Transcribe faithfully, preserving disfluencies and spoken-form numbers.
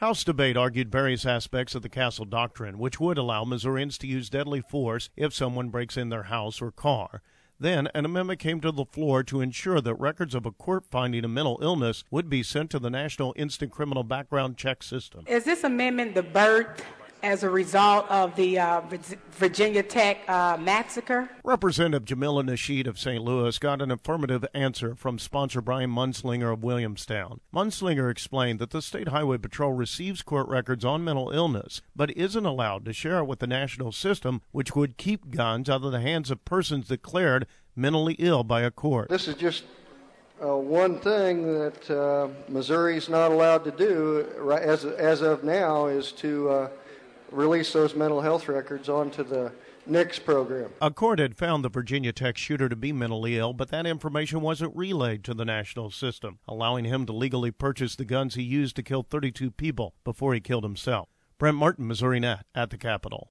House debate argued various aspects of the Castle Doctrine, which would allow Missourians to use deadly force if someone breaks in their house or car. Then, an amendment came to the floor to ensure that records of a court finding a mental illness would be sent to the National Instant Criminal Background Check System. Is this amendment the birth as a result of the uh, Virginia Tech uh, massacre? Representative Jamila Nasheed of Saint Louis got an affirmative answer from sponsor Brian Munslinger of Williamstown. Munslinger explained that the State Highway Patrol receives court records on mental illness, but isn't allowed to share it with the national system, which would keep guns out of the hands of persons declared mentally ill by a court. This is just uh, one thing that uh, Missouri's not allowed to do right, as, as of now is to uh, release those mental health records onto the N I C S program. A court had found the Virginia Tech shooter to be mentally ill, but that information wasn't relayed to the national system, allowing him to legally purchase the guns he used to kill thirty-two people before he killed himself. Brent Martin, Missouri Net, at the Capitol.